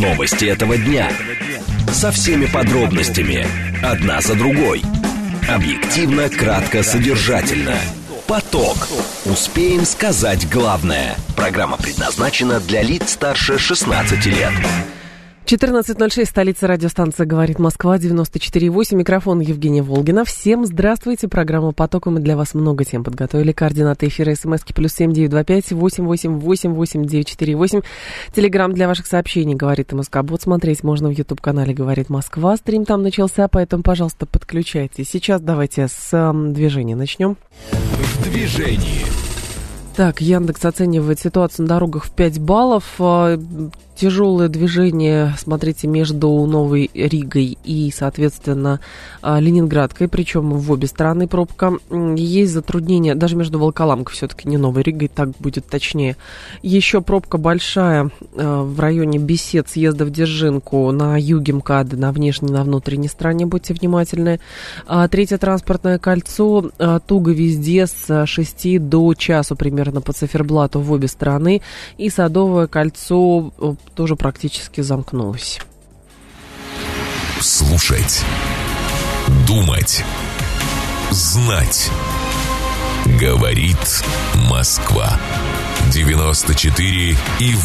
Новости этого дня. Со всеми подробностями. Одна за другой. Объективно, кратко, содержательно. Поток. Успеем сказать главное. Программа предназначена для лиц старше 16 лет. 14.06, столица радиостанции «Говорит Москва», 94.8, микрофон Евгения Волгина. Всем здравствуйте, программа «Поток», мы для вас много тем подготовили. Координаты эфира, смски +7 925 888 8948. Телеграм для ваших сообщений «Говорит МСК-бот». Смотреть можно в YouTube-канале «Говорит Москва». Стрим там начался, поэтому, пожалуйста, подключайтесь. Сейчас давайте с движения начнем. В движении. Так, Яндекс оценивает ситуацию на дорогах в 5 баллов. Тяжелое движение, смотрите, между Новой Ригой и, соответственно, Ленинградкой, причем в обе стороны пробка. Есть затруднения, даже между Волоколамкой, все-таки не Новой Ригой, так будет точнее. Еще пробка большая в районе Бесед, съезда в Дзержинку, на юге МКАДа, на внешней, на внутренней стороне, будьте внимательны. Третье транспортное кольцо, туго везде с 6 до часу примерно по циферблату в обе стороны. И Садовое кольцо тоже практически замкнулась. Слушать, думать, знать. Говорит Москва. 94,8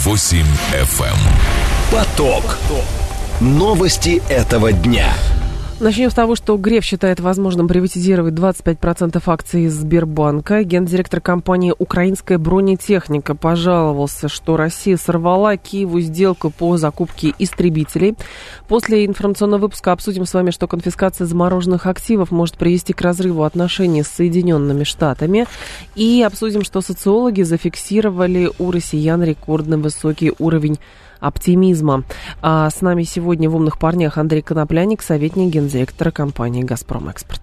FM. Поток. Новости этого дня. Начнем с того, что Греф считает возможным приватизировать 25% акций Сбербанка. Гендиректор компании «Украинская бронетехника» пожаловался, что Россия сорвала Киеву сделку по закупке истребителей. После информационного выпуска обсудим с вами, что конфискация замороженных активов может привести к разрыву отношений с Соединенными Штатами. И обсудим, что социологи зафиксировали у россиян рекордно высокий уровень оптимизма. А с нами сегодня в «Умных парнях» Андрей Конопляник, советник гендиректора компании «Газпром Экспорт».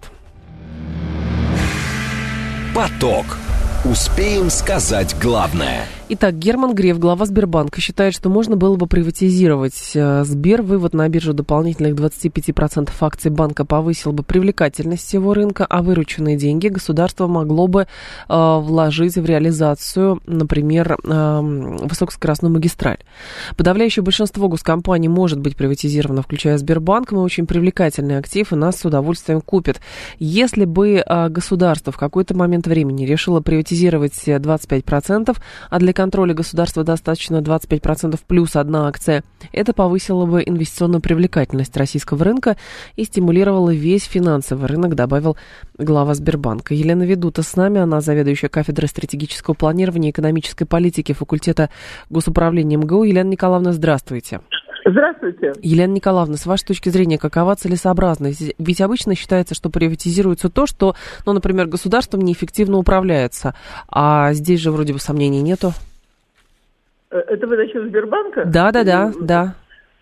Поток. Успеем сказать главное. Итак, Герман Греф, глава Сбербанка, считает, что можно было бы приватизировать Сбер. Вывод на биржу дополнительных 25% акций банка повысил бы привлекательность всего рынка, а вырученные деньги государство могло бы вложить в реализацию, например, высокоскоростную магистраль. Подавляющее большинство госкомпаний может быть приватизировано, включая Сбербанк. Мы очень привлекательный актив, и нас с удовольствием купят. Если бы государство в какой-то момент времени решило приватизировать 25%, а для контроля государства достаточно 25% плюс одна акция, это повысило бы инвестиционную привлекательность российского рынка и стимулировало весь финансовый рынок, добавил глава Сбербанка. Елена Ведута с нами, она заведующая кафедрой стратегического планирования и экономической политики факультета госуправления МГУ. Елена Николаевна, здравствуйте. Здравствуйте. Елена Николаевна, с вашей точки зрения, какова целесообразность? Ведь обычно считается, что приватизируется то, что, например, государством неэффективно управляется. А здесь же вроде бы сомнений нету. Это вы насчет Сбербанка? Да.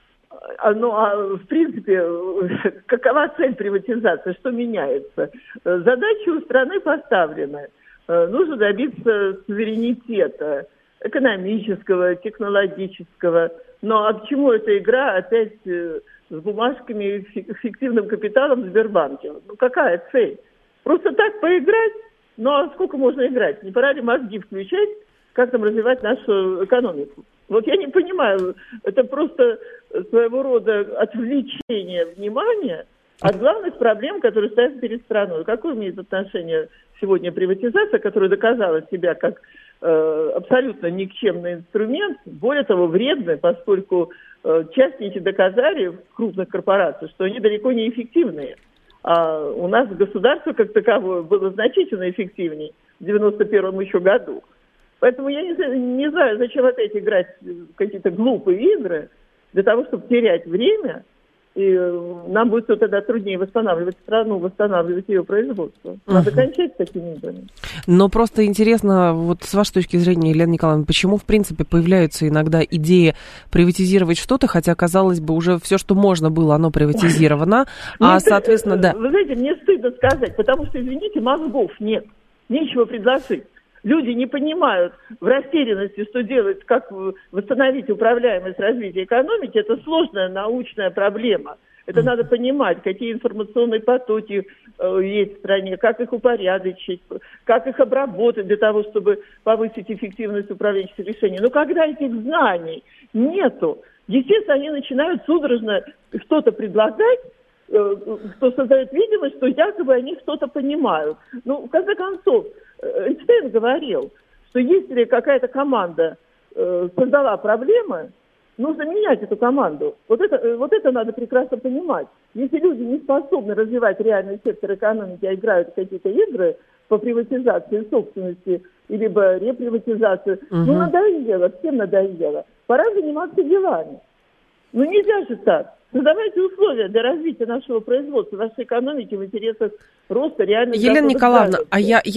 В принципе, какова цель приватизации? Что меняется? Задачи у страны поставлены. Нужно добиться суверенитета экономического, технологического. Но а к чему эта игра опять с бумажками и фиктивным капиталом в Сбербанке? Какая цель? Просто так поиграть? А сколько можно играть? Не пора ли мозги включать, как там развивать нашу экономику? Вот я не понимаю, это просто своего рода отвлечение внимания от главных проблем, которые стоят перед страной. Какое имеет отношение сегодня приватизация, которая доказала себя как абсолютно никчемный инструмент, более того, вредный, поскольку частники доказали в крупных корпорациях, что они далеко не эффективные. А у нас государство как таковое было значительно эффективнее в 91-м еще году. Поэтому я не знаю, зачем опять играть в какие-то глупые игры для того, чтобы терять время. И нам будет тогда труднее восстанавливать страну, восстанавливать ее производство. Надо кончать с такими играми. Но просто интересно, вот с вашей точки зрения, Елена Николаевна, почему, в принципе, появляются иногда идеи приватизировать что-то, хотя, казалось бы, уже все, что можно было, оно приватизировано, соответственно, да. Вы знаете, мне стыдно сказать, потому что, извините, мозгов нет, нечего предложить. Люди не понимают в растерянности, что делать, как восстановить управляемость развития экономики. Это сложная научная проблема. Это надо понимать, какие информационные потоки есть в стране, как их упорядочить, как их обработать для того, чтобы повысить эффективность управленческих решений. Но когда этих знаний нету, естественно, они начинают судорожно что-то предлагать, что создает видимость, что якобы они что-то понимают. Ну, в конце концов, Эйнштейн говорил, что если какая-то команда создала проблемы, нужно менять эту команду. Вот это надо прекрасно понимать. Если люди не способны развивать реальный сектор экономики, а играют в какие-то игры по приватизации собственности, либо реприватизации, ну, надоело, всем надоело. Пора заниматься делами. Ну, нельзя же так. Создавайте условия для развития нашего производства, нашей экономики в интересах роста реальных доходов. Елена Николаевна, а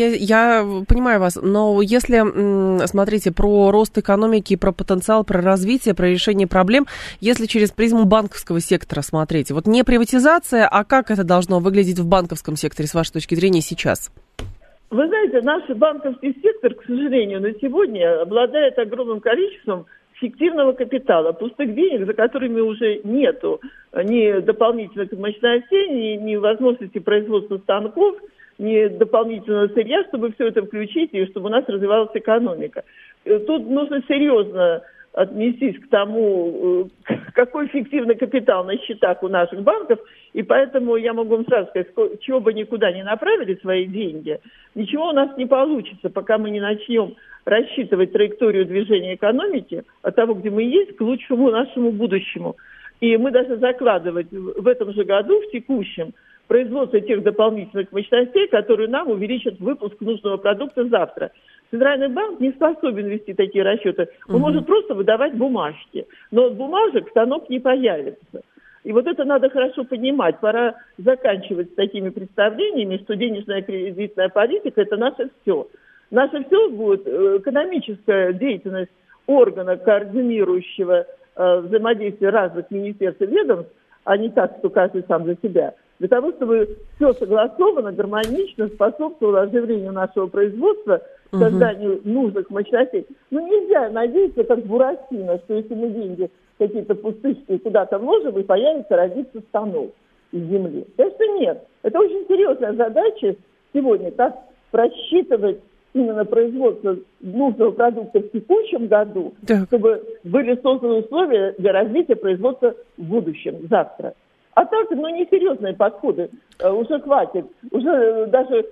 я понимаю вас, но если, смотрите, про рост экономики, про потенциал, про развитие, про решение проблем, если через призму банковского сектора смотреть, вот не приватизация, а как это должно выглядеть в банковском секторе, с вашей точки зрения, сейчас? Вы знаете, наш банковский сектор, к сожалению, на сегодня обладает огромным количеством фиктивного капитала, пустых денег, за которыми уже нету ни дополнительных мощностей, ни возможности производства станков, ни дополнительного сырья, чтобы все это включить и чтобы у нас развивалась экономика. Тут нужно серьезно отнестись к тому, какой фиктивный капитал на счетах у наших банков, и поэтому я могу вам сразу сказать, чего бы никуда не направили свои деньги, ничего у нас не получится, пока мы не начнем рассчитывать траекторию движения экономики от того, где мы есть, к лучшему нашему будущему. И мы должны закладывать в этом же году, в текущем, производство тех дополнительных мощностей, которые нам увеличат выпуск нужного продукта завтра. Центральный банк не способен вести такие расчеты. Он может просто выдавать бумажки, но от бумажек станок не появится. И вот это надо хорошо понимать. Пора заканчивать с такими представлениями, что денежная кредитная политика – это наше все. Наше все будет экономическая деятельность органа, координирующего взаимодействие разных министерств и ведомств, а не так, что каждый сам за себя. Для того, чтобы все согласованно, гармонично способствовало оживлению нашего производства, созданию нужных мощностей. Ну, нельзя надеяться, как Буратино, что если мы деньги какие-то пустышки куда-то вложим, и появится, родится станок из земли. Конечно, нет. Это очень серьезная задача сегодня, как просчитывать именно производство нужного продукта в текущем году, чтобы были созданы условия для развития производства в будущем, завтра. А так, несерьезные подходы. Уже хватит. Уже даже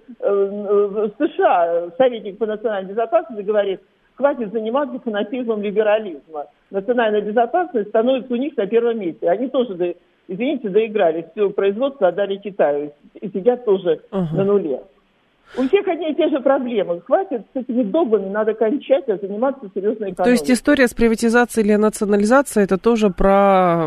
в США советник по национальной безопасности говорит, хватит заниматься фанатизмом либерализма. Национальная безопасность становится у них на первом месте. Они тоже, извините, доигрались. Все производство отдали Китаю. И сидят тоже на нуле. У всех одни и те же проблемы. Хватит с этими догмами, надо кончать, а заниматься серьезной экономикой. То есть история с приватизацией или национализацией, это тоже про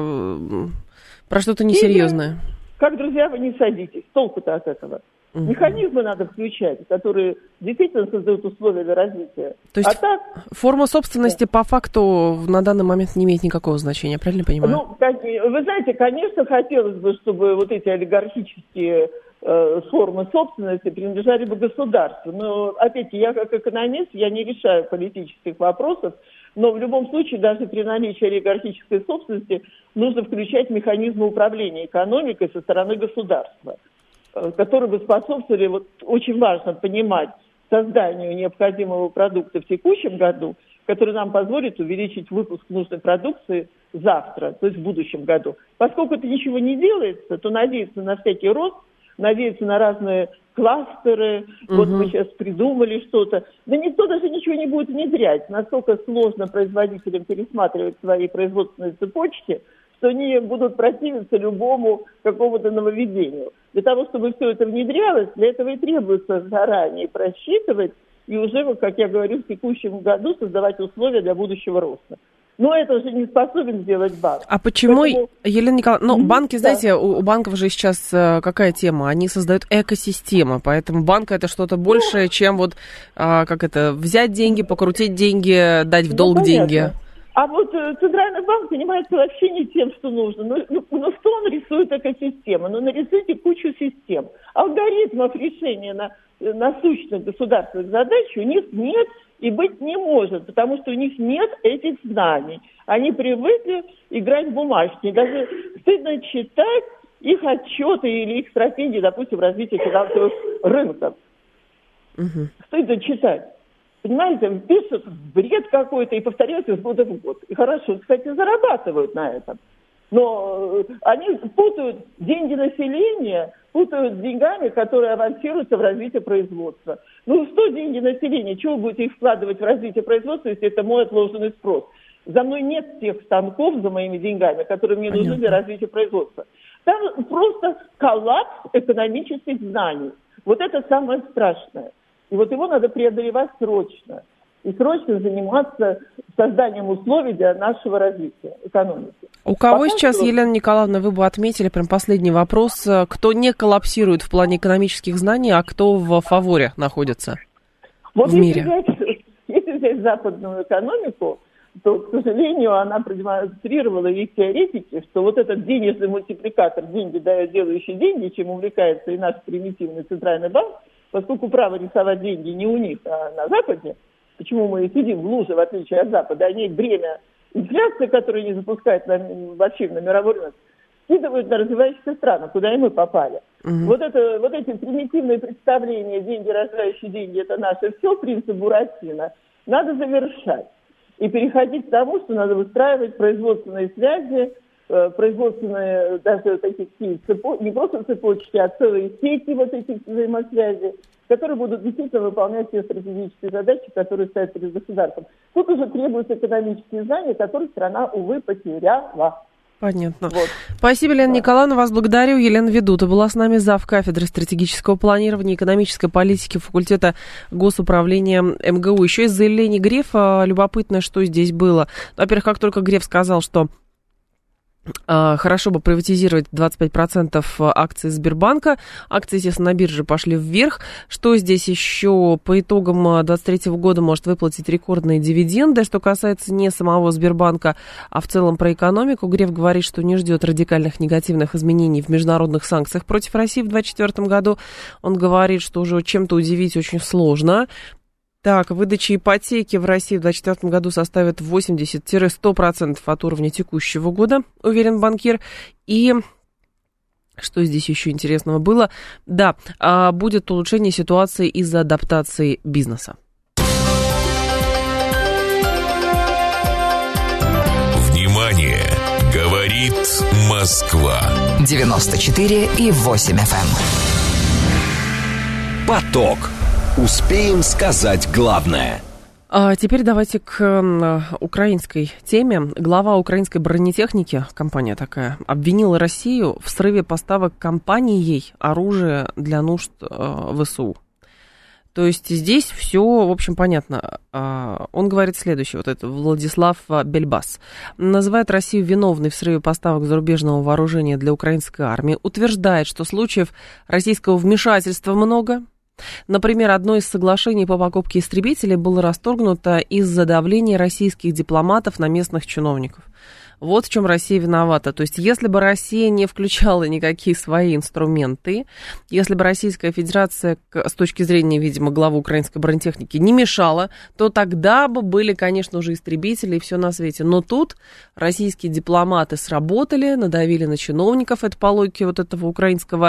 что-то несерьезное? Как, друзья, вы не садитесь. Толку-то от этого. Механизмы надо включать, которые действительно создают условия для развития. То есть форма собственности по факту на данный момент не имеет никакого значения, правильно понимаю? Ну, вы знаете, конечно, хотелось бы, чтобы вот эти олигархические формы собственности принадлежали бы государству. Но, опять-таки, я как экономист, я не решаю политических вопросов, но в любом случае, даже при наличии олигархической собственности, нужно включать механизмы управления экономикой со стороны государства, которые бы способствовали, вот очень важно понимать, созданию необходимого продукта в текущем году, который нам позволит увеличить выпуск нужной продукции завтра, то есть в будущем году. Поскольку это ничего не делается, то надеяться на всякий рост, надеяться на разные кластеры, вот мы сейчас придумали что-то. Да никто даже ничего не будет внедрять. Настолько сложно производителям пересматривать свои производственные цепочки, что они будут противиться любому какому-то нововведению. Для того, чтобы все это внедрялось, для этого и требуется заранее просчитывать и уже, как я говорю, в текущем году создавать условия для будущего роста. Но это уже не способен сделать банк. А почему, Елена Николаевна, банки, знаете, у банков же сейчас какая тема? Они создают экосистему, поэтому банк это что-то большее, чем вот, взять деньги, покрутить деньги, дать в долг деньги. А вот Центральный банк занимается вообще не тем, что нужно. Ну что он рисует экосистему? Ну нарисуйте кучу систем. Алгоритмов решения насущных государственных задач у них нет и быть не может, потому что у них нет этих знаний. Они привыкли играть в бумажки. Даже стыдно читать их отчеты или их стратегии, допустим, развития финансовых рынков. Стыдно читать. Понимаете, пишут бред какой-то и повторяют из года в год. И хорошо, кстати, зарабатывают на этом. Но они путают деньги населения, путают с деньгами, которые авансируются в развитие производства. Ну что деньги населения? Чего вы будете их вкладывать в развитие производства, если это мой отложенный спрос? За мной нет тех станков за моими деньгами, которые мне нужны для развития производства. Там просто коллапс экономических знаний. Вот это самое страшное. И вот его надо преодолевать срочно. И срочно заниматься созданием условий для нашего развития экономики. У кого сейчас, Елена Николаевна, вы бы отметили, прям последний вопрос, кто не коллапсирует в плане экономических знаний, а кто в фаворе находится в мире? Если взять западную экономику, то, к сожалению, она продемонстрировала их теоретики, что вот этот денежный мультипликатор, деньги дают делающие деньги, чем увлекается и наш примитивный центральный банк, поскольку право рисовать деньги не у них, а на Западе, почему мы и сидим в луже, в отличие от Запада, они бремя инфляции, которую не запускают вообще на мировой рынок, скидывают на развивающиеся страны, куда и мы попали. Вот эти примитивные представления, деньги, развивающие деньги, это наше все, принцип Буратино, надо завершать. И переходить к тому, что надо выстраивать производственные связи, производственные даже такие не просто цепочки, а целые сети вот этих взаимосвязей, которые будут действительно выполнять те стратегические задачи, которые стоят перед государством. Тут уже требуются экономические знания, которые страна, увы, потеряла. Понятно. Вот. Спасибо, Елена Николаевна, вас благодарю. Елена Ведута была с нами, зав. Кафедры стратегического планирования и экономической политики факультета госуправления МГУ. Еще из заявлений Грефа любопытно, что здесь было. Во-первых, как только Греф сказал, что хорошо бы приватизировать 25% акций Сбербанка. Акции, естественно, на бирже пошли вверх. Что здесь еще? По итогам 2023 года может выплатить рекордные дивиденды. Что касается не самого Сбербанка, а в целом про экономику, Греф говорит, что не ждет радикальных негативных изменений в международных санкциях против России в 2024 году. Он говорит, что уже чем-то удивить очень сложно. Так, выдача ипотеки в России в 2024 году составит 80-100% от уровня текущего года, уверен банкир. И что здесь еще интересного было? Да, будет улучшение ситуации из-за адаптации бизнеса. Внимание! Говорит Москва. 94,8 FM. Поток. Успеем сказать главное. Теперь давайте к украинской теме. Глава украинской бронетехники, компания такая, обвинила Россию в срыве поставок компанией оружия для нужд ВСУ. То есть здесь все, в общем, понятно. Он говорит следующее, вот это Владислав Бельбас. Называет Россию виновной в срыве поставок зарубежного вооружения для украинской армии. Утверждает, что случаев российского вмешательства много. Например, одно из соглашений по покупке истребителей было расторгнуто из-за давления российских дипломатов на местных чиновников. Вот в чем Россия виновата. То есть, если бы Россия не включала никакие свои инструменты, если бы Российская Федерация, с точки зрения, видимо, главы украинской бронетехники, не мешала, то тогда бы были, конечно, уже истребители и все на свете. Но тут российские дипломаты сработали, надавили на чиновников, это по логике вот этого украинского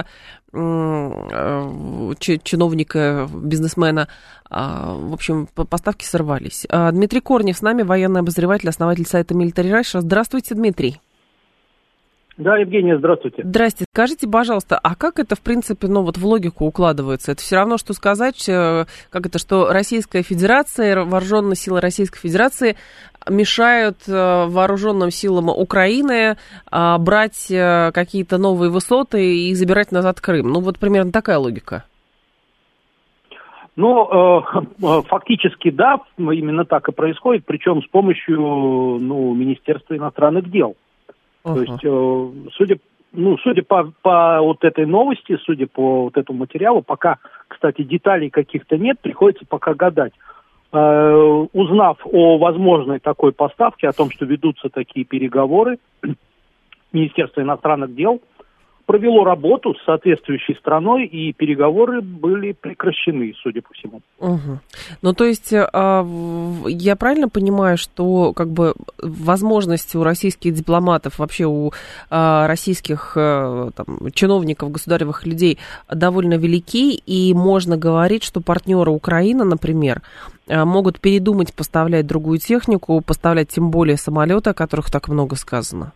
чиновника, бизнесмена. В общем, поставки сорвались. Дмитрий Корнев с нами, военный обозреватель, основатель сайта Military Russia. Здравствуйте, Дмитрий. Да, Евгения, здравствуйте. Здрасте. Скажите, пожалуйста, а как это, в принципе, вот в логику укладывается? Это все равно, что сказать, как это, что Российская Федерация, вооруженные силы Российской Федерации мешают вооруженным силам Украины брать какие-то новые высоты и забирать назад Крым. Ну, вот примерно такая логика. Ну, фактически, да, именно так и происходит, причем с помощью, Министерства иностранных дел. То есть, судя по вот этой новости, судя по вот этому материалу, пока, кстати, деталей каких-то нет, приходится пока гадать. Узнав о возможной такой поставке, о том, что ведутся такие переговоры, Министерство иностранных дел провело работу с соответствующей страной, и переговоры были прекращены, судя по всему. Угу. Ну, то есть, я правильно понимаю, что как бы возможности у российских дипломатов, вообще у российских чиновников, государевых людей довольно велики, и можно говорить, что партнеры Украины, например, могут передумать поставлять другую технику, поставлять тем более самолеты, о которых так много сказано?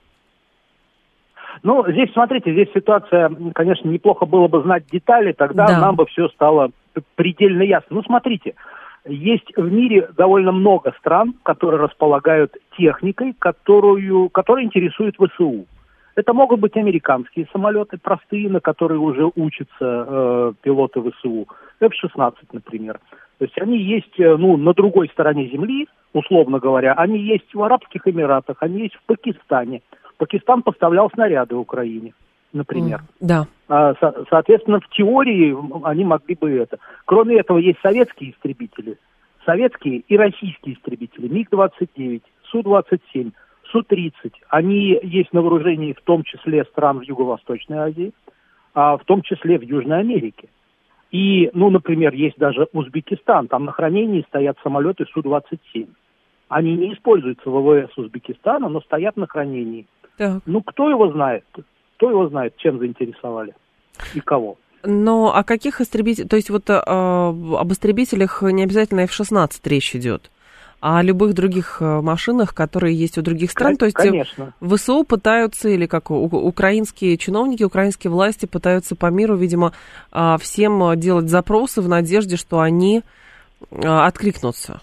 Ну, здесь, смотрите, здесь ситуация, конечно, неплохо было бы знать детали, тогда нам бы все стало предельно ясно. Ну, смотрите, есть в мире довольно много стран, которые располагают техникой, которая интересует ВСУ. Это могут быть американские самолеты, простые, на которые уже учатся пилоты ВСУ. F-16, например. То есть они есть, на другой стороне земли, условно говоря, они есть в Арабских Эмиратах, они есть в Пакистане. Пакистан поставлял снаряды Украине, например. Да. Соответственно, в теории они могли бы это. Кроме этого, есть советские истребители. Советские и российские истребители. МиГ-29, Су-27, Су-30. Они есть на вооружении в том числе стран в Юго-Восточной Азии, а в том числе в Южной Америке. И, например, есть даже Узбекистан. Там на хранении стоят самолеты Су-27. Они не используются в ВВС Узбекистана, но стоят на хранении. Так. Кто его знает? Кто его знает, чем заинтересовали и кого? Но о каких истребителях? То есть об истребителях не обязательно F-16 речь идет, а о любых других машинах, которые есть у других стран. То есть конечно. ВСУ пытаются, или как украинские чиновники, украинские власти пытаются по миру, видимо, всем делать запросы в надежде, что они откликнутся.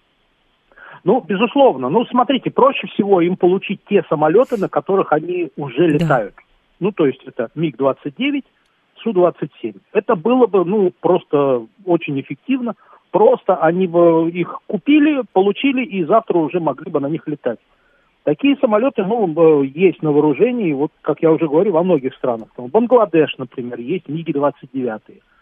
Безусловно. Смотрите, проще всего им получить те самолеты, на которых они уже летают. Да. То есть это МиГ-29, Су-27. Это было бы, просто очень эффективно. Просто они бы их купили, получили, и завтра уже могли бы на них летать. Такие самолеты, есть на вооружении, как я уже говорил, во многих странах. В Бангладеш, например, есть МиГи-29.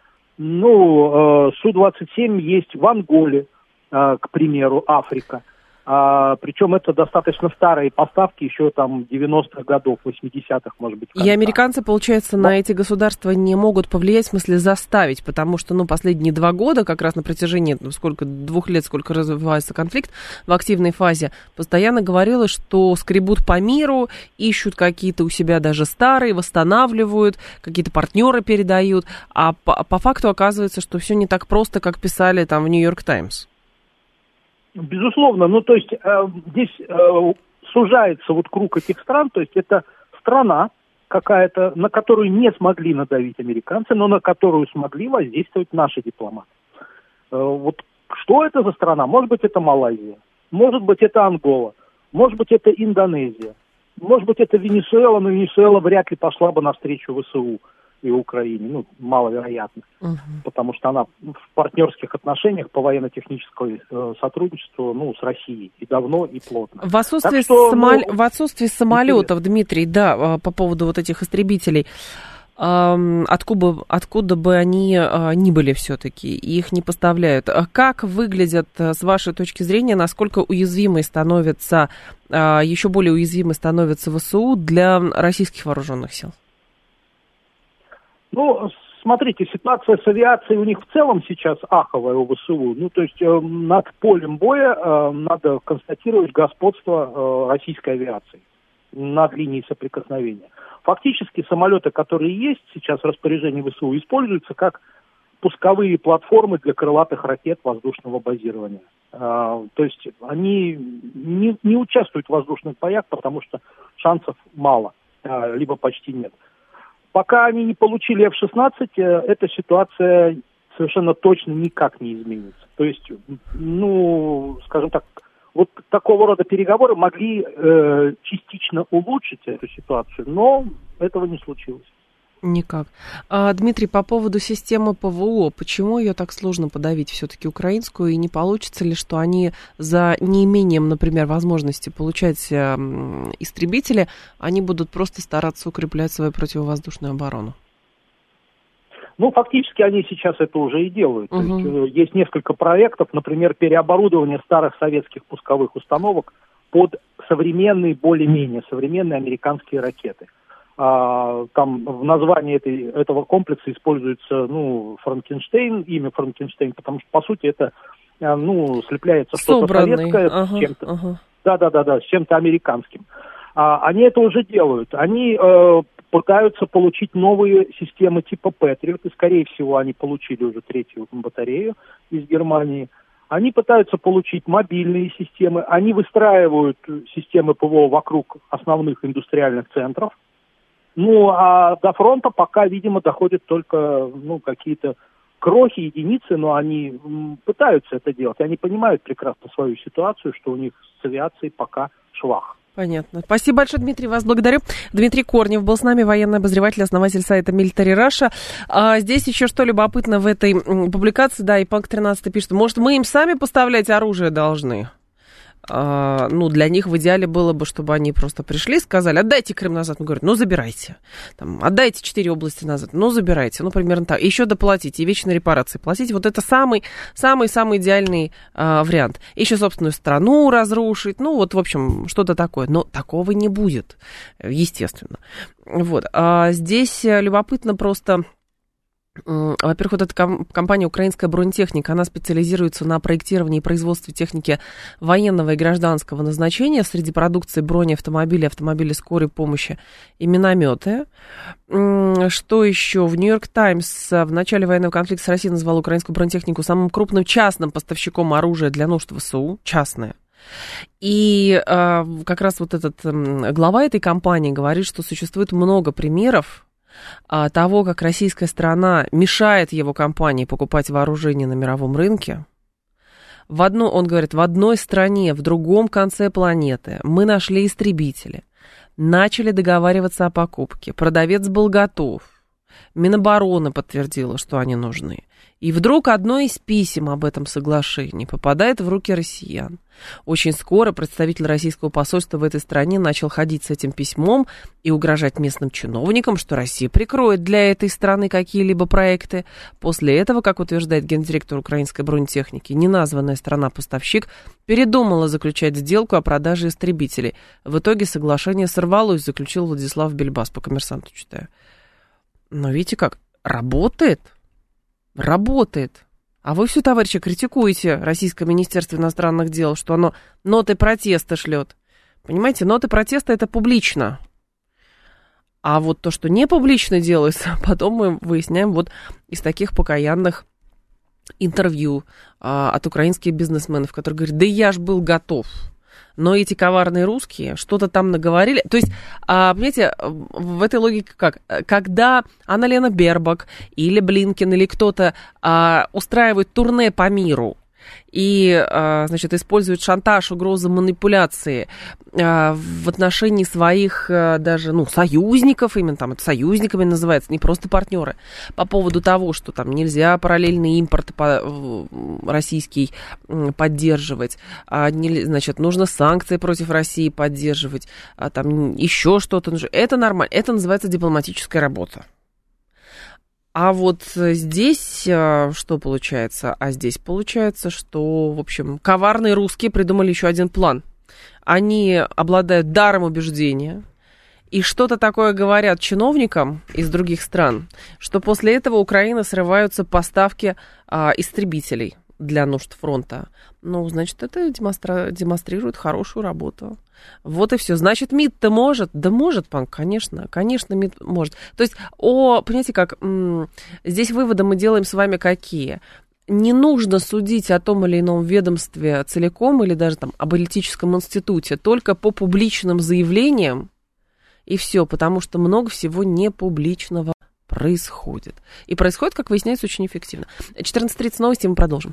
Су-27 есть в Анголе, к примеру, Африка. Причем это достаточно старые поставки, еще там 90-х годов, 80-х, может быть. И американцы, получается, на эти государства не могут повлиять, в смысле заставить, потому что, последние 2 года, как раз на протяжении 2 лет, сколько развивается конфликт в активной фазе, постоянно говорилось, что скребут по миру, ищут какие-то у себя даже старые, восстанавливают, какие-то партнеры передают, а по факту оказывается, что все не так просто, как писали там в Нью-Йорк Таймс. Безусловно, здесь сужается круг этих стран, то есть это страна какая-то, на которую не смогли надавить американцы, но на которую смогли воздействовать наши дипломаты. Что это за страна? Может быть, это Малайзия, может быть, это Ангола, может быть, это Индонезия, может быть, это Венесуэла, но Венесуэла вряд ли пошла бы навстречу ВСУ и Украине, маловероятно, потому что она в партнерских отношениях по военно-техническому сотрудничеству, с Россией и давно, и плотно. В отсутствии самолетов, Дмитрий, по поводу этих истребителей, откуда бы они ни были все-таки, их не поставляют. Как выглядят, с вашей точки зрения, насколько уязвимой становится, еще более уязвимой становится ВСУ для российских вооруженных сил? Смотрите, ситуация с авиацией у них в целом сейчас аховая у ВСУ. То есть над полем боя надо констатировать господство российской авиации над линией соприкосновения. Фактически самолеты, которые есть сейчас в распоряжении ВСУ, используются как пусковые платформы для крылатых ракет воздушного базирования. То есть они не участвуют в воздушных боях, потому что шансов мало, либо почти нет. Пока они не получили F-16, эта ситуация совершенно точно никак не изменится. То есть, скажем так, такого рода переговоры могли частично улучшить эту ситуацию, но этого не случилось. Никак. Дмитрий, по поводу системы ПВО, почему ее так сложно подавить все-таки украинскую, и не получится ли, что они за неимением, например, возможности получать истребители, они будут просто стараться укреплять свою противовоздушную оборону? Фактически они сейчас это уже и делают. То есть, есть несколько проектов, например, переоборудование старых советских пусковых установок под современные, более-менее современные американские ракеты. Там в названии этого комплекса используется, Франкенштейн, имя Франкенштейн, потому что, по сути, это, слепляется что-то советское с чем-то. Да, с чем-то американским. Они это уже делают. Они пытаются получить новые системы типа Patriot, и, скорее всего, они получили уже 3-ю батарею из Германии. Они пытаются получить мобильные системы, они выстраивают системы ПВО вокруг основных индустриальных центров. А до фронта пока, видимо, доходят только, какие-то крохи, единицы, но они пытаются это делать. Они понимают прекрасно свою ситуацию, что у них с авиацией пока швах. Понятно. Спасибо большое, Дмитрий, вас благодарю. Дмитрий Корнев был с нами, военный обозреватель, основатель сайта Military Russia. Здесь еще что любопытно в этой публикации, да, и Панк 13 пишет, может, мы им сами поставлять оружие должны? Для них в идеале было бы, чтобы они просто пришли, сказали, отдайте Крым назад. Он говорит, забирайте. Отдайте 4 области назад. Забирайте. Примерно так. Еще доплатите, и вечные репарации платите. Вот это самый идеальный вариант. Еще собственную страну разрушить. В общем, что-то такое. Но такого не будет, естественно. Здесь любопытно просто... Во-первых, вот эта компания «Украинская бронетехника», она специализируется на проектировании и производстве техники военного и гражданского назначения. Среди продукции бронеавтомобили, автомобили скорой помощи и минометы. Что еще? В «Нью-Йорк Таймс» в начале военного конфликта с Россией назвал украинскую бронетехнику самым крупным частным поставщиком оружия для нужд ВСУ. Частное. И как раз вот этот глава этой компании говорит, что существует много примеров того, как российская сторона мешает его компании покупать вооружение на мировом рынке. Он говорит, в одной стране, в другом конце планеты мы нашли истребители, начали договариваться о покупке, продавец был готов, Минобороны подтвердила, что они нужны. И вдруг одно из писем об этом соглашении попадает в руки россиян. Очень скоро представитель российского посольства в этой стране начал ходить с этим письмом и угрожать местным чиновникам, что Россия прикроет для этой страны какие-либо проекты. После этого, как утверждает гендиректор украинской бронетехники, неназванная страна-поставщик передумала заключать сделку о продаже истребителей. В итоге соглашение сорвалось, заключил Владислав Бельбас, по «Коммерсанту» читаю. Но видите как, работает. А вы все, товарищи, критикуете Российское Министерство иностранных дел, что оно ноты протеста шлет. Понимаете, ноты протеста это публично. А вот то, что не публично делается, потом мы выясняем из таких покаянных интервью от украинских бизнесменов, которые говорят, да я ж был готов. Но эти коварные русские что-то там наговорили. То есть, понимаете, в этой логике как? Когда Анна-Лена Бербак или Блинкен или кто-то устраивает турне по миру и, использует шантаж, угрозы, манипуляции в отношении своих даже, союзников, именно там это союзниками называется, не просто партнеры, по поводу того, что там нельзя параллельный импорт российский поддерживать, нужно санкции против России поддерживать, там еще что-то. Это нормально, это называется дипломатическая работа. А вот здесь что получается? А здесь получается, что, в общем, коварные русские придумали еще один план. Они обладают даром убеждения и что-то такое говорят чиновникам из других стран, что после этого Украины срываются поставки истребителей для нужд фронта. Значит, это демонстрирует хорошую работу. Вот и все. Значит, МИД-то может? Да может, Панк, конечно, МИД может. То есть, понимаете как, здесь выводы мы делаем с вами какие? Не нужно судить о том или ином ведомстве целиком или даже там об аналитическом институте только по публичным заявлениям и все, потому что много всего непубличного происходит. И происходит, как выясняется, очень эффективно. 14:30 новости, мы продолжим.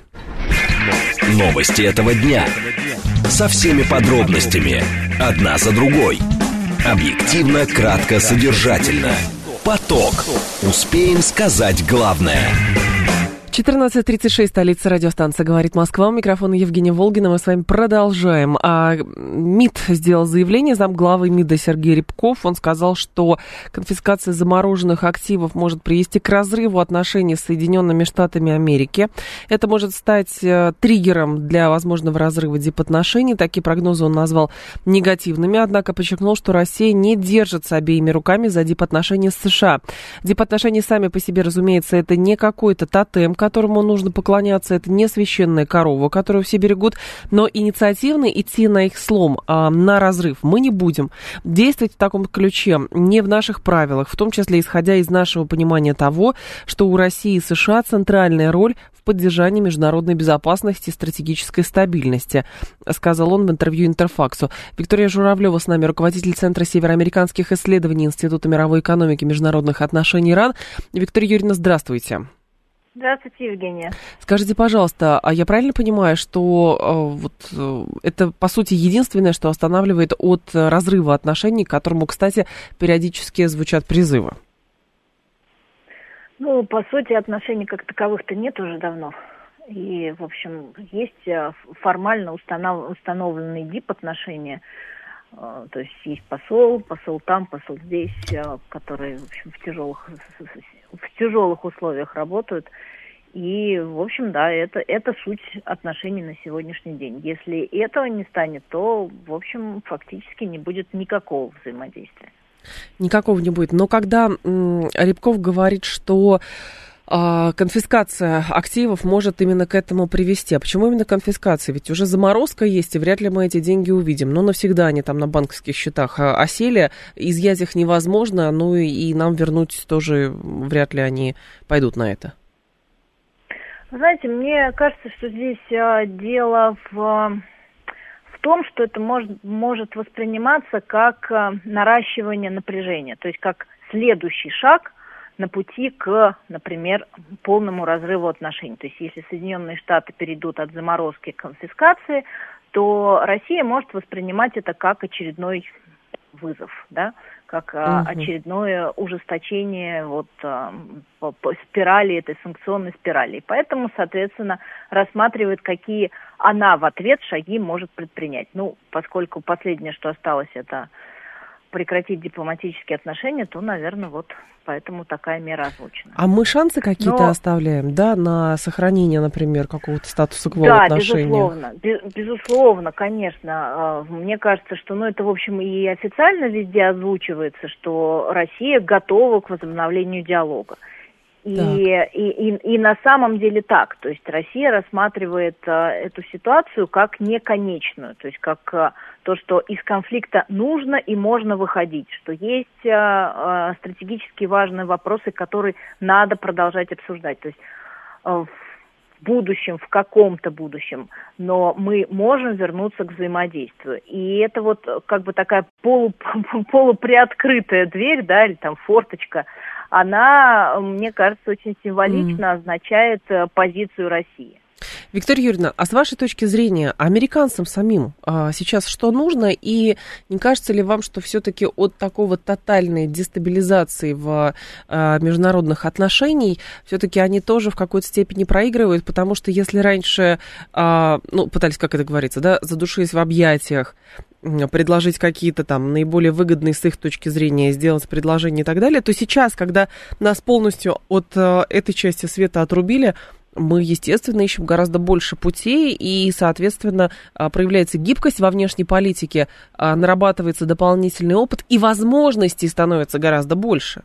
Новости этого дня. Со всеми подробностями. Одна за другой. Объективно, кратко, содержательно. Поток. Успеем сказать главное. 14:36, столица, радиостанция «Говорит Москва». У микрофона Евгения Волгина. Мы с вами продолжаем. МИД сделал заявление, замглавы МИДа Сергей Рябков. Он сказал, что конфискация замороженных активов может привести к разрыву отношений с Соединенными Штатами Америки. Это может стать триггером для возможного разрыва дипотношений. Такие прогнозы он назвал негативными, однако подчеркнул, что Россия не держится обеими руками за дипотношения с США. Дипотношения сами по себе, разумеется, это не какой-то тотем, которому нужно поклоняться, это не священная корова, которую все берегут, но инициативно идти на их слом, на разрыв мы не будем. Действовать в таком ключе не в наших правилах, в том числе исходя из нашего понимания того, что у России и США центральная роль в поддержании международной безопасности и стратегической стабильности, сказал он в интервью Интерфаксу. Виктория Журавлева с нами, руководитель Центра североамериканских исследований Института мировой экономики и международных отношений РАН. Виктория Юрьевна, здравствуйте. Здравствуйте, Евгения. Скажите, пожалуйста, а я правильно понимаю, что это, по сути, единственное, что останавливает от разрыва отношений, к которому, кстати, периодически звучат призывы? Ну, по сути, отношений как таковых-то нет уже давно. И, в общем, есть формально установленные дипотношения. То есть есть посол там, посол здесь, которые, в общем, в тяжелых условиях работают. И, в общем, да, это суть отношений на сегодняшний день. Если этого не станет, то, в общем, фактически не будет никакого взаимодействия. Никакого не будет. Но когда Рябков говорит, что конфискация активов может именно к этому привести. А почему именно конфискация? Ведь уже заморозка есть, и вряд ли мы эти деньги увидим. Но навсегда они там на банковских счетах осели, изъять их невозможно, ну и нам вернуть тоже вряд ли они пойдут на это. Знаете, мне кажется, что здесь дело в том, что это может восприниматься как наращивание напряжения, то есть как следующий шаг на пути к, например, полному разрыву отношений. То есть если Соединенные Штаты перейдут от заморозки к конфискации, то Россия может воспринимать это как очередной вызов, да, как очередное ужесточение по спирали, этой санкционной спирали. И поэтому, соответственно, рассматривает, какие она в ответ шаги может предпринять. Ну, поскольку последнее, что осталось, это прекратить дипломатические отношения, то, наверное, поэтому такая мера озвучена. А мы шансы какие-то оставляем, да, на сохранение, например, какого-то статуса кво в отношениях? Да, безусловно, конечно. Мне кажется, что, это, в общем, и официально везде озвучивается, что Россия готова к возобновлению диалога. И на самом деле так, то есть Россия рассматривает эту ситуацию как неконечную, то есть как то, что из конфликта нужно и можно выходить, что есть стратегически важные вопросы, которые надо продолжать обсуждать, то есть в будущем, в каком-то будущем, но мы можем вернуться к взаимодействию. И это как бы такая полуприоткрытая дверь, да, или там форточка, она, мне кажется, очень символично означает позицию России. Виктория Юрьевна, а с вашей точки зрения, американцам самим сейчас что нужно? И не кажется ли вам, что все-таки от такого тотальной дестабилизации в международных отношениях все-таки они тоже в какой-то степени проигрывают? Потому что если раньше, пытались, как это говорится, да, задушились в объятиях, предложить какие-то там наиболее выгодные с их точки зрения, сделать предложения и так далее, то сейчас, когда нас полностью от этой части света отрубили, мы, естественно, ищем гораздо больше путей, и, соответственно, проявляется гибкость во внешней политике, нарабатывается дополнительный опыт, и возможностей становится гораздо больше.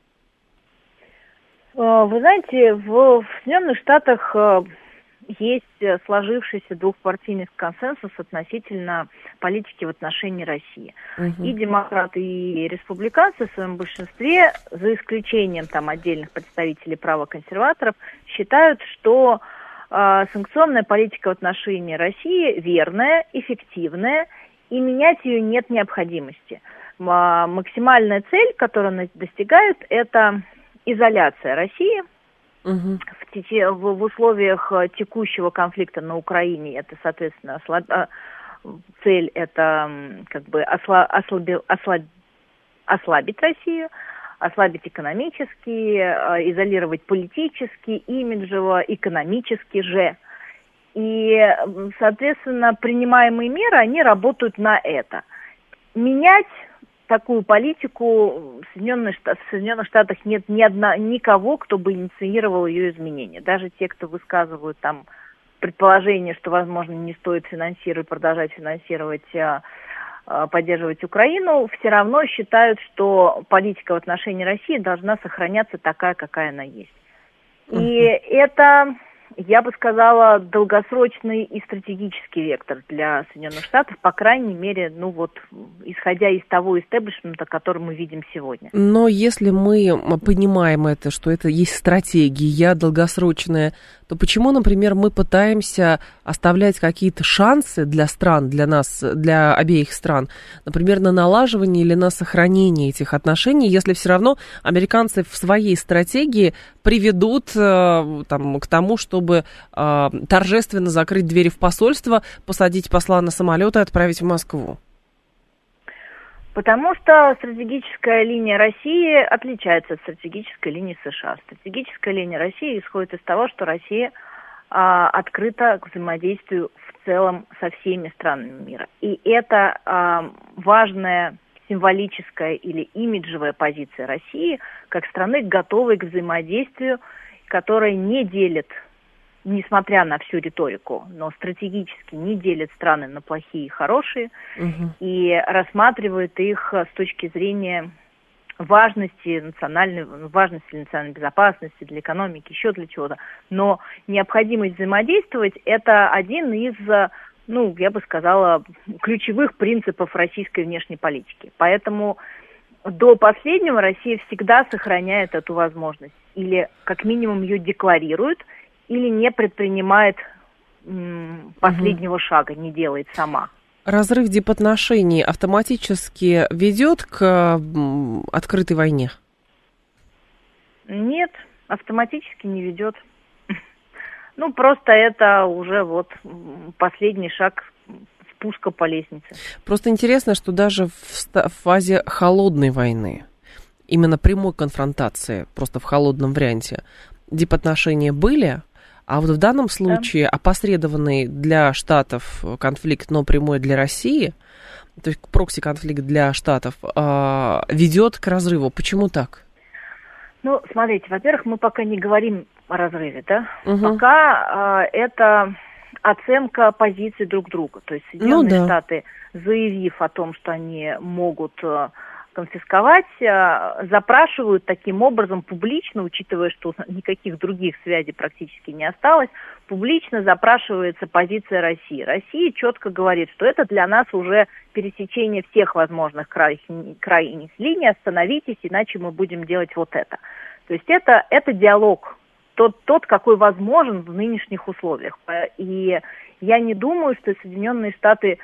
Вы знаете, в Соединенных Штатах есть сложившийся двухпартийный консенсус относительно политики в отношении России. И демократы, и республиканцы в своем большинстве, за исключением там отдельных представителей правоконсерваторов, считают, что санкционная политика в отношении России верная, эффективная, и менять ее нет необходимости. Максимальная цель, которую они достигают, это изоляция России. В условиях текущего конфликта на Украине это, соответственно, цель это как бы ослабить Россию, ослабить экономически, изолировать политически, имиджево, экономически же. И, соответственно, принимаемые меры, они работают на это. Менять такую политику в Соединенных Штатах нет никого, кто бы инициировал ее изменения. Даже те, кто высказывают там предположение, что, возможно, не стоит продолжать финансировать, поддерживать Украину, все равно считают, что политика в отношении России должна сохраняться такая, какая она есть. И это, я бы сказала, долгосрочный и стратегический вектор для Соединенных Штатов, по крайней мере, исходя из того истеблишмента, который мы видим сегодня. Но если мы понимаем это, что это есть стратегия долгосрочная, то почему, например, мы пытаемся оставлять какие-то шансы для стран, для нас, для обеих стран, например, на налаживание или на сохранение этих отношений, если все равно американцы в своей стратегии приведут к тому, чтобы торжественно закрыть двери в посольство, посадить посла на самолет и отправить в Москву? Потому что стратегическая линия России отличается от стратегической линии США. Стратегическая линия России исходит из того, что Россия открыта к взаимодействию в целом со всеми странами мира. И это важная символическая или имиджевая позиция России как страны, готовой к взаимодействию, которая не делит, несмотря на всю риторику, но стратегически не делит страны на плохие и хорошие, и рассматривает их с точки зрения важности национальной безопасности, для экономики, еще для чего-то. Но необходимость взаимодействовать – это один из, я бы сказала, ключевых принципов российской внешней политики. Поэтому до последнего Россия всегда сохраняет эту возможность. Или как минимум ее декларирует, или не предпринимает последнего шага, не делает сама. Разрыв дипотношений автоматически ведет к открытой войне? Нет, автоматически не ведет. Просто это уже последний шаг, спуска по лестнице. Просто интересно, что даже в фазе холодной войны, именно прямой конфронтации, просто в холодном варианте, дипотношения были. А вот в данном случае опосредованный для Штатов конфликт, но прямой для России, то есть прокси-конфликт для Штатов, ведет к разрыву. Почему так? Смотрите, во-первых, мы пока не говорим о разрыве, да? Пока это оценка позиций друг друга. То есть Соединенные Штаты, заявив о том, что они могут конфисковать, запрашивают таким образом публично, учитывая, что никаких других связей практически не осталось, публично запрашивается позиция России. Россия четко говорит, что это для нас уже пересечение всех возможных крайних линий, остановитесь, иначе мы будем делать вот это. То есть это диалог, тот, какой возможен в нынешних условиях. И я не думаю, что Соединенные Штаты,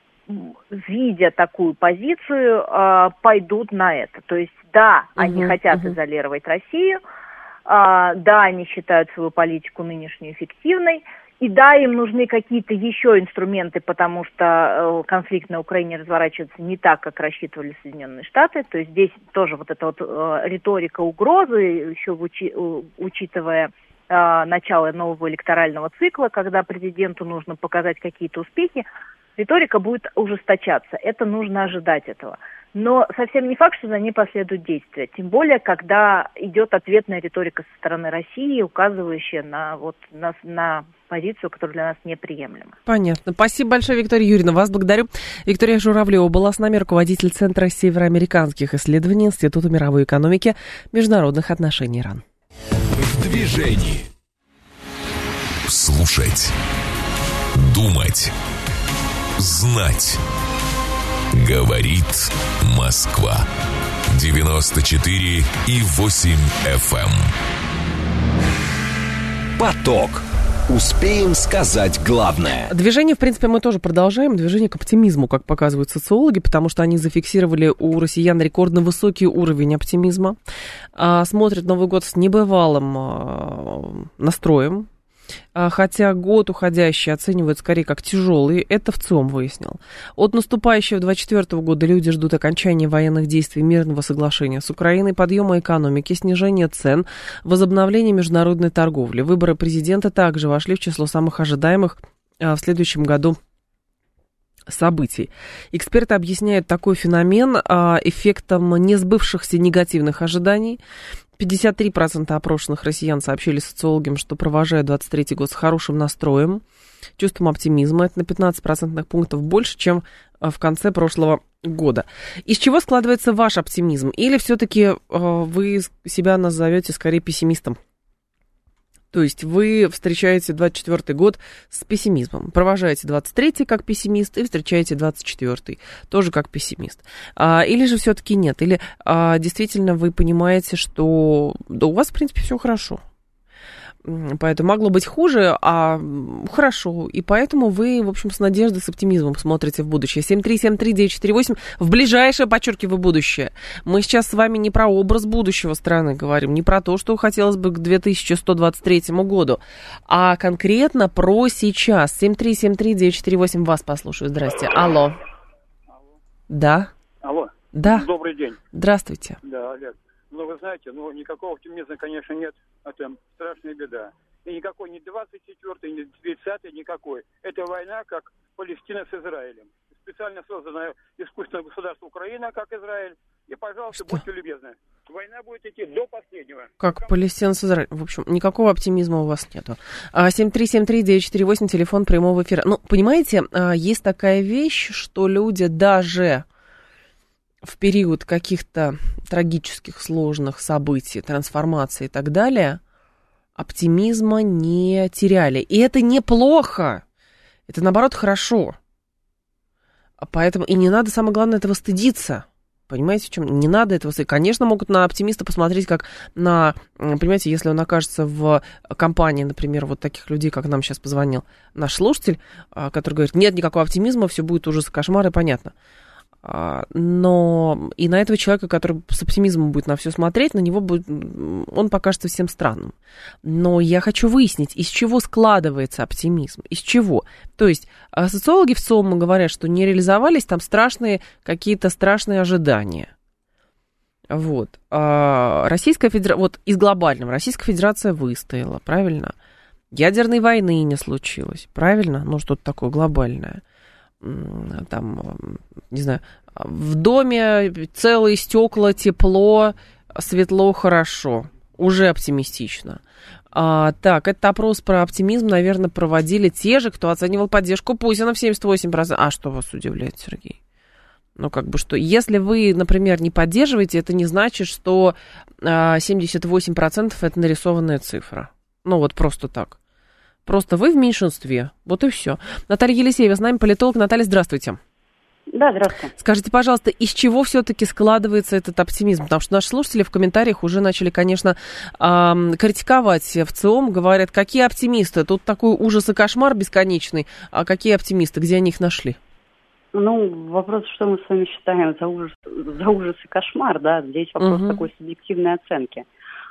видя такую позицию, пойдут на это. То есть, да, они хотят изолировать Россию, да, они считают свою политику нынешнюю эффективной, и да, им нужны какие-то еще инструменты, потому что конфликт на Украине разворачивается не так, как рассчитывали Соединенные Штаты. То есть здесь тоже эта риторика угрозы, еще учитывая начало нового электорального цикла, когда президенту нужно показать какие-то успехи, риторика будет ужесточаться. Это нужно ожидать этого. Но совсем не факт, что за ней последуют действия. Тем более, когда идет ответная риторика со стороны России, указывающая на позицию, которая для нас неприемлема. Понятно. Спасибо большое, Виктория Юрьевна. Вас благодарю. Виктория Журавлева была с нами, руководитель Центра североамериканских исследований Института мировой экономики, международных отношений РАН. В движении. Слушать. Думать. Знать. Говорит Москва. 94,8 FM. Поток. Успеем сказать главное. Движение, в принципе, мы тоже продолжаем. Движение к оптимизму, как показывают социологи, потому что они зафиксировали у россиян рекордно высокий уровень оптимизма. Смотрят Новый год с небывалым настроем. хотя год уходящий оценивают скорее как тяжелый, это ВЦИОМ выяснил. От наступающего 2024 года люди ждут окончания военных действий, мирного соглашения с Украиной, подъема экономики, снижения цен, возобновления международной торговли. Выборы президента также вошли в число самых ожидаемых в следующем году событий. Эксперты объясняют такой феномен эффектом несбывшихся негативных ожиданий. 53% опрошенных россиян сообщили социологам, что провожают 23-й год с хорошим настроем, чувством оптимизма. Это на 15% пунктов больше, чем в конце прошлого года. Из чего складывается ваш оптимизм? Или все-таки вы себя назовете скорее пессимистом? То есть вы встречаете 24-й год с пессимизмом, провожаете 23-й как пессимист и встречаете 24-й тоже как пессимист. Или же все-таки нет? Или действительно вы понимаете, что да, у вас, в принципе, все хорошо. Поэтому могло быть хуже, а хорошо. И поэтому вы, в общем, с надеждой, с оптимизмом смотрите в будущее. 7373948, в ближайшее, подчеркиваю, будущее. Мы сейчас с вами не про образ будущего страны говорим, не про то, что хотелось бы к 2123 году, а конкретно про сейчас. 7373948, вас послушаю. Здрасте. Алло. Да? Алло. Да. Добрый день. Здравствуйте. Да, Олег. Ну, вы знаете, никакого оптимизма, конечно, нет. Это страшная беда. И никакой, ни 24-й, ни 30-й, никакой. Это война, как Палестина с Израилем. Специально созданное искусственное государство Украина, как Израиль. И, пожалуйста, будьте любезны. Война будет идти до последнего. Как Палестина с Израилем. В общем, никакого оптимизма у вас нету. 7373948, телефон прямого эфира. Ну, понимаете, есть такая вещь, что люди даже в период каких-то трагических, сложных событий, трансформаций и так далее, оптимизма не теряли. И это неплохо. Это, наоборот, хорошо. Поэтому и не надо, самое главное, этого стыдиться. Понимаете, в чем? Не надо этого стыдиться. Конечно, могут на оптимиста посмотреть как на... Понимаете, если он окажется в компании, например, вот таких людей, как нам сейчас позвонил наш слушатель, который говорит, нет никакого оптимизма, все будет ужас и кошмар, и понятно. Но и на этого человека, который с оптимизмом будет на все смотреть, на него будет, он покажется всем странным. Но я хочу выяснить, из чего складывается оптимизм, из чего. То есть социологи в ЦИОМ говорят, что не реализовались там какие-то страшные ожидания. Вот. Российская Федерация, вот из глобального, Российская Федерация выстояла, правильно? Ядерной войны не случилось, правильно? Ну, что-то такое глобальное. Там, не знаю, в доме целые стекла, тепло, светло, хорошо. Уже оптимистично. Так, этот опрос про оптимизм, наверное, проводили те же, кто оценивал поддержку Путина в 78%. А что вас удивляет, Сергей? Ну, как бы что, если вы, например, не поддерживаете, это не значит, что 78% это нарисованная цифра. Ну, вот просто так. Просто вы в меньшинстве. Вот и все. Наталья Елисеева с нами, политолог. Наталья, здравствуйте. Да, здравствуйте. Скажите, пожалуйста, из чего все-таки складывается этот оптимизм? Потому что наши слушатели в комментариях уже начали, конечно, критиковать в ЦИОМ, говорят, какие оптимисты? Тут такой ужас и кошмар бесконечный. А какие оптимисты? Где они их нашли? Ну, вопрос, что мы с вами считаем за ужас и кошмар, да? Здесь вопрос такой субъективной оценки.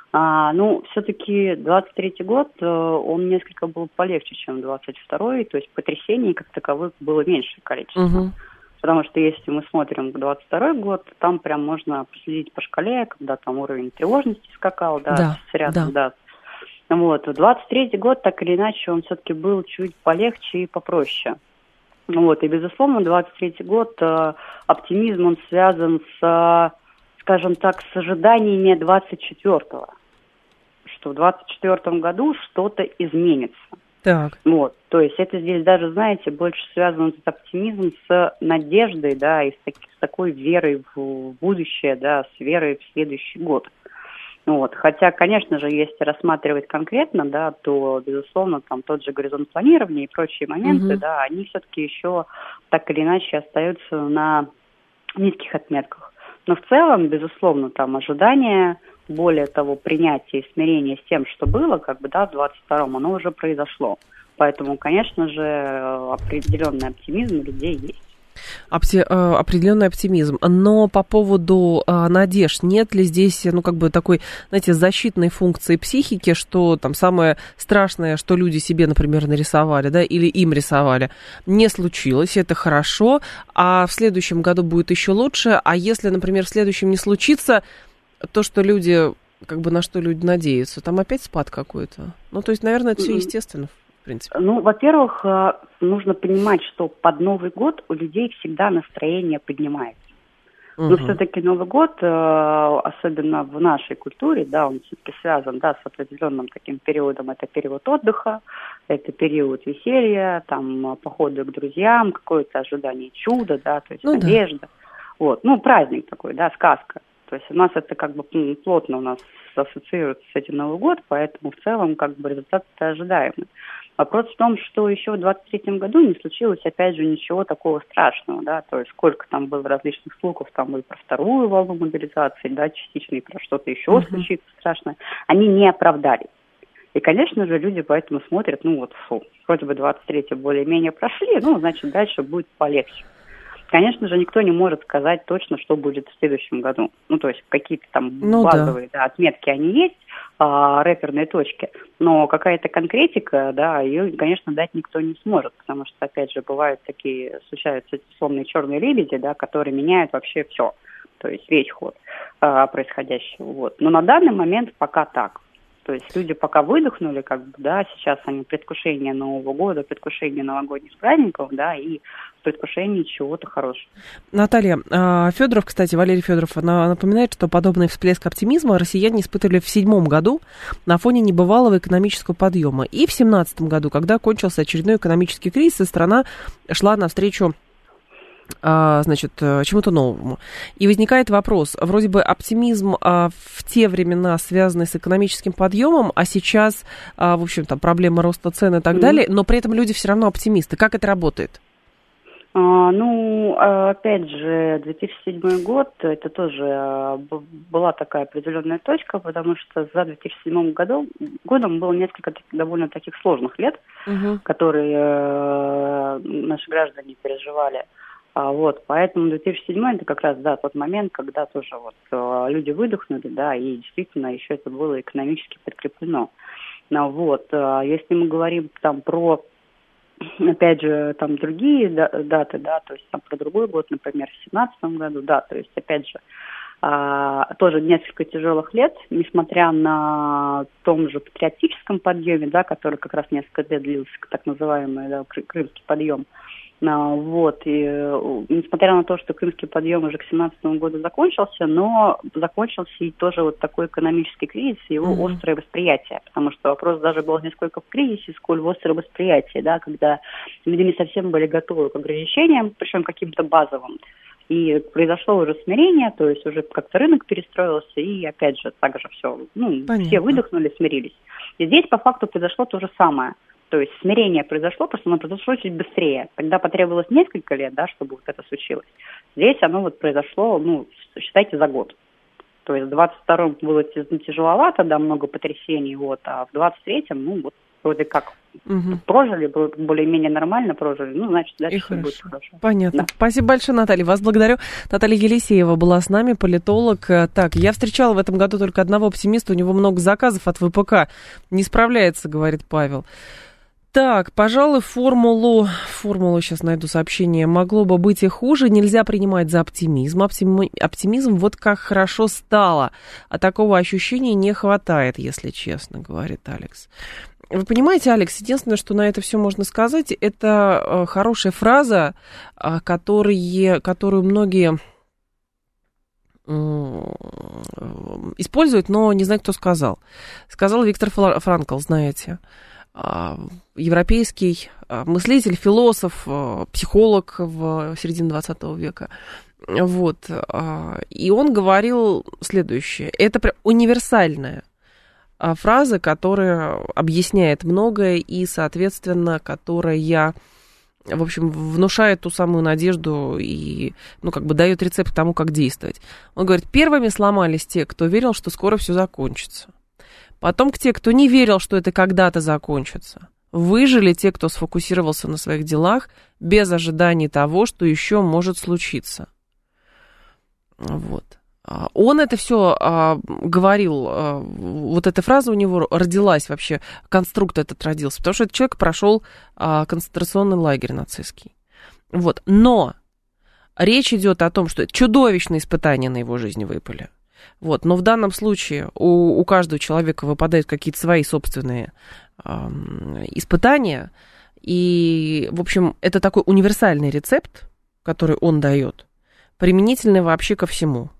Все-таки 23-й год, он несколько был полегче, чем 22-й, то есть потрясений как таковых было меньшее количество. Потому что если мы смотрим 22-й год, там прям можно проследить по шкале, когда там уровень тревожности скакал, да. Вот, 23-й год, так или иначе, он все-таки был чуть полегче и попроще. Вот, и, безусловно, 23-й год, оптимизм, он связан с, скажем так, с ожиданиями 24-го. Что в 24-м году что-то изменится. Так. Вот, то есть это здесь даже, знаете, больше связано с оптимизмом, с надеждой, да, и с такой верой в будущее, да, с верой в следующий год. Вот, хотя, конечно же, если рассматривать конкретно, да, то, безусловно, там тот же горизонт планирования и прочие моменты, да, они все-таки еще так или иначе остаются на низких отметках. Но в целом, безусловно, там ожидания, более того, принятие и смирение с тем, что было, как бы, да, в 22-м, оно уже произошло. Поэтому, конечно же, определенный оптимизм у людей есть. Определенный оптимизм. Но по поводу надежд, нет ли здесь, такой, знаете, защитной функции психики, что там самое страшное, что люди себе, например, нарисовали, да, или им рисовали, не случилось, это хорошо, а в следующем году будет еще лучше, а если, например, в следующем не случится, то, что люди, на что люди надеются, там опять спад какой-то. То есть, наверное, это все естественно. В принципе. Во-первых, нужно понимать, что под Новый год у людей всегда настроение поднимается. Но все-таки Новый год, особенно в нашей культуре, да, он все-таки связан, да, с определенным таким периодом. Это период отдыха, это период веселья, там, походы к друзьям, какое-то ожидание чуда, да, то есть надежда. Да. Праздник такой, да, сказка. То есть у нас это плотно у нас ассоциируется с этим Новый год, поэтому в целом результат-то ожидаемый. Вопрос в том, что еще в 2023 году не случилось, опять же, ничего такого страшного, да, то есть сколько там было различных слухов, там и про вторую волну мобилизации, да, частично, и про что-то еще случится страшное, они не оправдались. И, конечно же, люди поэтому смотрят, вроде бы 23-й более-менее прошли, значит, дальше будет полегче. Конечно же, никто не может сказать точно, что будет в следующем году. То есть какие-то там базовые отметки, они есть, рэперные точки, но какая-то конкретика, да, ее, конечно, дать никто не сможет, потому что, опять же, бывают такие, случаются условные черные лебеди, да, которые меняют вообще все, то есть весь ход происходящего. Но на данный момент пока так. То есть люди пока выдохнули, сейчас они предвкушение Нового года, предвкушение новогодних праздников, да, и предвкушение чего-то хорошего. Наталья, Федоров, кстати, Валерий Федоров напоминает, что подобный всплеск оптимизма россияне испытывали в 2007 году на фоне небывалого экономического подъема. И в 2017 году, когда кончился очередной экономический кризис, и страна шла навстречу чему-то новому. И возникает вопрос, вроде бы оптимизм в те времена связанный с экономическим подъемом, а сейчас, в общем, там проблема роста цен и так далее, но при этом люди все равно оптимисты. Как это работает? Опять же, 2007 год, это тоже была такая определенная точка, потому что за 2007 годом было несколько довольно таких сложных лет, которые наши граждане переживали. Поэтому 2007 это как раз, да, тот момент, когда тоже люди выдохнули, да, и действительно еще это было экономически подкреплено. Если мы говорим там про, опять же, там другие даты, да, то есть там про другой год, например, в 2017 году, да, то есть опять же, тоже несколько тяжелых лет, несмотря на том же патриотическом подъеме, да, который как раз несколько лет длился, так называемый, да, крымский подъем. И несмотря на то, что крымский подъем уже к 2017 году закончился, но закончился и тоже такой экономический кризис, и его острое восприятие, потому что вопрос даже был не сколько в кризисе, сколько в острое восприятие, да, когда люди не совсем были готовы к ограничениям, причем каким-то базовым. И произошло уже смирение, то есть уже как-то рынок перестроился, и опять же так же все, все выдохнули, смирились. И здесь по факту произошло то же самое. То есть смирение произошло, просто оно произошло чуть быстрее. Тогда потребовалось несколько лет, да, чтобы это случилось. Здесь оно произошло, считайте, за год. То есть в 22-м было тяжеловато, да, много потрясений, а в 23-м, вроде как прожили, более-менее нормально прожили, значит, дальше все будет хорошо. Понятно. Да. Спасибо большое, Наталья. Вас благодарю. Наталья Елисеева была с нами, политолог. Так, я встречала в этом году только одного оптимиста, у него много заказов от ВПК. Не справляется, говорит Павел. Так, пожалуй, формулу, сейчас найду сообщение, могло бы быть и хуже, нельзя принимать за оптимизм. Оптимизм вот как хорошо стало, а такого ощущения не хватает, если честно, говорит Алекс. Вы понимаете, Алекс, единственное, что на это все можно сказать, это хорошая фраза, которую многие используют, но не знаю, кто сказал. Сказал Виктор Франкл, знаете. Европейский мыслитель, философ, психолог в середине 20 века. И он говорил следующее. Это прям универсальная фраза, которая объясняет многое и, соответственно, которая, в общем, внушает ту самую надежду и, дает рецепт к тому, как действовать. Он говорит, первыми сломались те, кто верил, что скоро все закончится. Потом те, кто не верил, что это когда-то закончится. Выжили те, кто сфокусировался на своих делах, без ожиданий того, что еще может случиться. Вот. Он это все говорил, вот эта фраза у него родилась вообще, конструкт этот родился, потому что этот человек прошел концентрационный лагерь нацистский. Вот. Но речь идет о том, что чудовищные испытания на его жизнь выпали. Вот. Но в данном случае у каждого человека выпадают какие-то свои собственные испытания. И, в общем, это такой универсальный рецепт, который он дает, применительный вообще ко всему.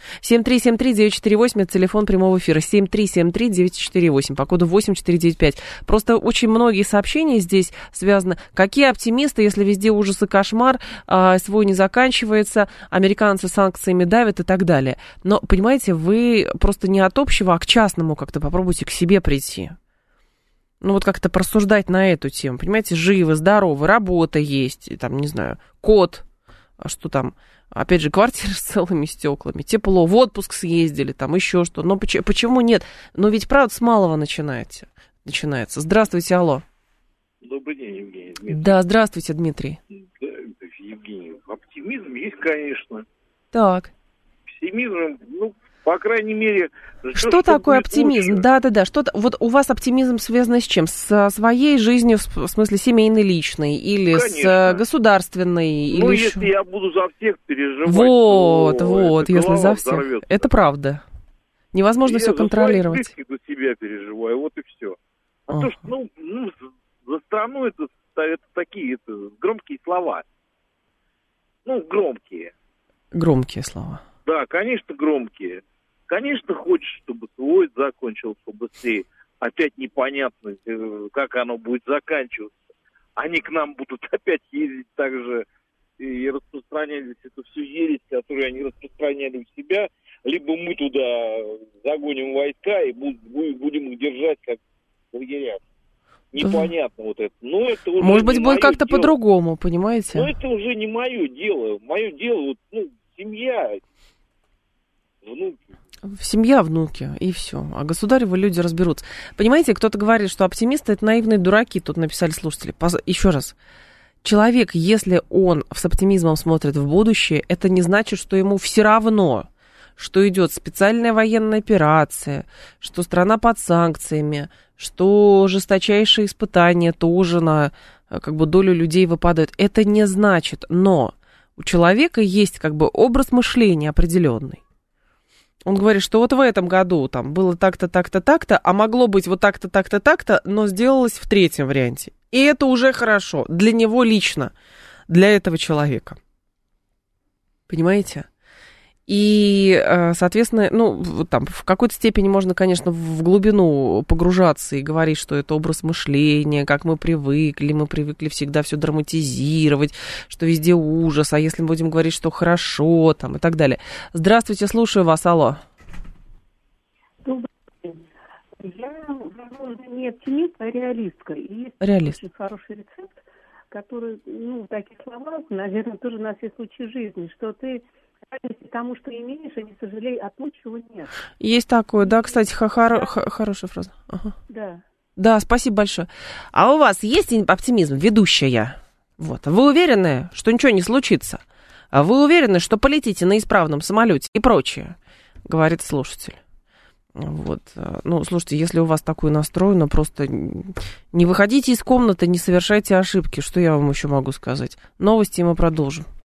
7373948, это телефон прямого эфира, 7373948, по коду 8495. Просто очень многие сообщения здесь связаны. Какие оптимисты, если везде ужас и кошмар, свой не заканчивается, американцы санкциями давят и так далее. Но, понимаете, вы просто не от общего, а к частному как-то попробуйте к себе прийти. Ну, вот как-то порассуждать на эту тему. Понимаете, живы, здоровы, работа есть, там, не знаю, кот, что там, опять же, квартира с целыми стеклами, тепло, в отпуск съездили, там, еще что. Но почему нет? Но ведь, правда, с малого начинается. Здравствуйте, алло. Добрый день, Евгений. Дмитрий. Да, здравствуйте, Дмитрий. Да, Евгений, оптимизм есть, конечно. Так. Пессимизм, ну, по крайней мере... Что такое оптимизм? Лучше. Да. Что-то, вот у вас оптимизм связан с чем? Со своей жизнью, в смысле, семейной, личной? Или конечно. С государственной? Ну, или если я буду за всех переживать, вот, если за всех. взорвется. Это правда. Невозможно все контролировать. Я за себя переживаю, вот и все. А то, что, за страну это такие громкие слова. Ну, громкие. Громкие слова. Да, конечно, громкие. Конечно, хочешь, чтобы свой закончился побыстрее. Опять непонятно, как оно будет заканчиваться. Они к нам будут опять ездить так же и распространять эту всю ересь, которую они распространяли у себя. Либо мы туда загоним войска и будем их держать как в лагерях. Непонятно вот это. Но это уже может быть, будет как-то дело. По-другому, понимаете? Но это уже не мое дело. Мое дело, семья, внуки. Семья, внуки, и все. А государевы люди разберутся. Понимаете, кто-то говорит, что оптимисты — это наивные дураки, тут написали слушатели. Еще раз. Человек, если он с оптимизмом смотрит в будущее, это не значит, что ему все равно, что идет специальная военная операция, что страна под санкциями, что жесточайшие испытания тоже на долю людей выпадают. Это не значит, но у человека есть образ мышления определенный. Он говорит, что вот в этом году там было так-то, так-то, так-то, а могло быть вот так-то, так-то, так-то, но сделалось в третьем варианте. И это уже хорошо для него лично, для этого человека. Понимаете? И, соответственно, там в какой-то степени можно, конечно, в глубину погружаться и говорить, что это образ мышления, как мы привыкли всегда все драматизировать, что везде ужас, а если мы будем говорить, что хорошо, там, и так далее. Здравствуйте, слушаю вас, алло. Добрый день. Я, возможно, не оптимист, а реалистка. И есть очень хороший рецепт, который, в таких словах, наверное, тоже на все случаи жизни, что ты тому, что имеешь, и не сожалей о том, чего нет. Есть такое, да, кстати, хорошая фраза. Ага. Да. Да, спасибо большое. А у вас есть оптимизм, ведущая? Вот. Вы уверены, что ничего не случится? А вы уверены, что полетите на исправном самолете и прочее? Говорит слушатель. Вот. Слушайте, если у вас такой настрой, просто не выходите из комнаты, не совершайте ошибки. Что я вам еще могу сказать? Новости, и мы продолжим.